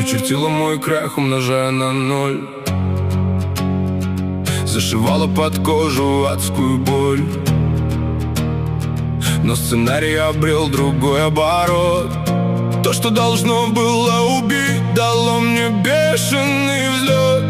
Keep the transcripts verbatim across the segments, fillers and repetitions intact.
чертила мой крах, умножая на ноль. Зашивала под кожу адскую боль. Но сценарий обрел другой оборот. То, что должно было убить, дало мне бешеный взлет.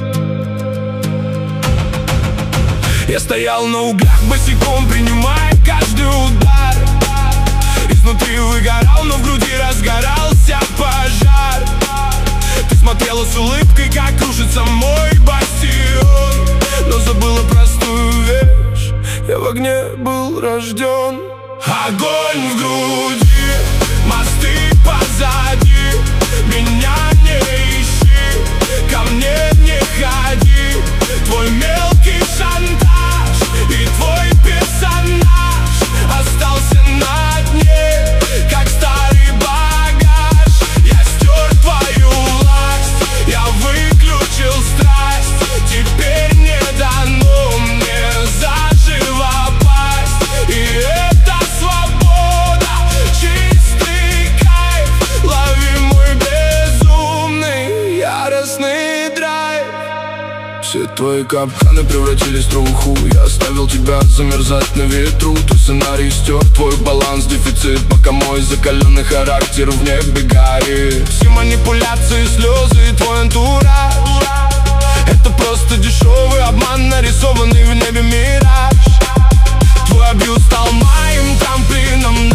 Я стоял на углях босиком, принимая каждый удар. Изнутри выгорал, но в груди разгорался пожар. Ты смотрела с улыбкой, как крушится мой бастион, но забыла простую вещь: я в огне был рожден. Огонь в груди, мосты позади. Меня не ищи, ко мне не ходи. Твой мелкий шантаж и твой персонаж остался на дне, как старый багаж. Я стер твою власть, я выключил страсть. Теперь не дано мне заживо пасть. И это свобода, чистый кайф. Лови мой безумный, яростный драйв. Все твои капканы превратились в труху. Я оставил тебя замерзать на ветру. Твой сценарий стер, твой баланс, дефицит, пока мой закаленный характер в небе горит. Все манипуляции, слезы и твой антураж — это просто дешевый обман, нарисованный в небе мираж. Твой абьюз стал моим трамплином